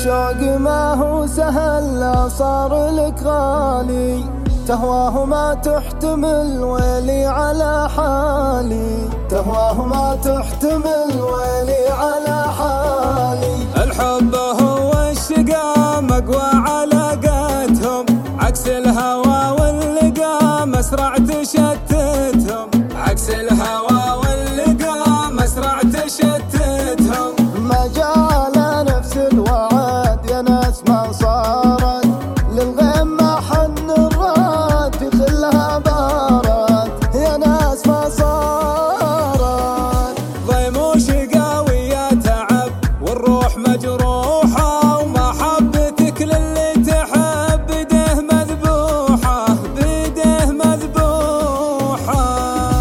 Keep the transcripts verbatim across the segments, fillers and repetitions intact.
الشوق ما هو سهل لا صار لك غالي، تهواه ما تحتمل ويلي على حالي، تهواه ما تحتمل ويلي على حالي. الحب هو الشقا مقوى علاقاتهم، عكس الهوى واللقا مسرع تشتتهم، عكس الهوى واللقا مسرع تشتتهم. ما جال نفس الوعد يا ناس ما صارت، للغيم ما حن الراد في خلها بارد، يا ناس ما صارت. ضيم وشقاوي يا تعب والروح مجروحة، ومحبتك للي تحب بيده مذبوحة، بيده مذبوحة.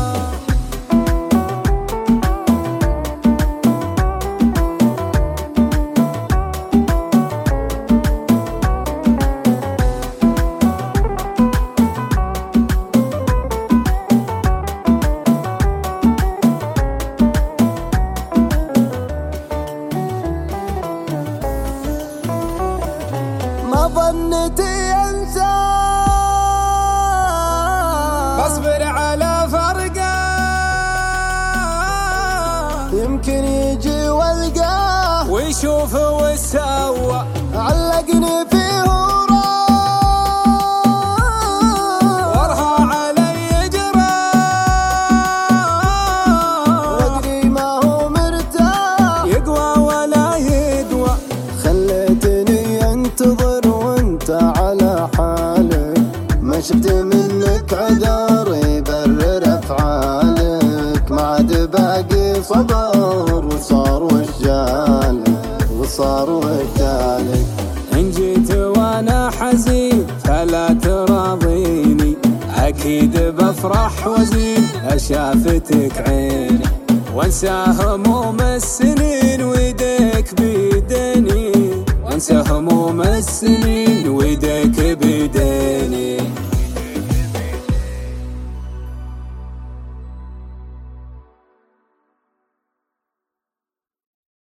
ما ظنتي انسى بصبر على فرقه، يمكن يجي والقاه ويشوف ويسوى، علقني فيه وراح ورها علي جراح، وادري ما هو مرتاح يقوى ولا يقوى. خليتني انتظر وانت على حالك، ما شفت منك عذر يبرر افعالك، ما عاد باقي صبر وصار وشجالك، وصار وشجالك. إن جيت وأنا حزين فلا تراضيني، أكيد بفرح وزين أشافتك عيني، وانسى هموم السنين ويديك بيدني، وانسى هموم السنين ويديك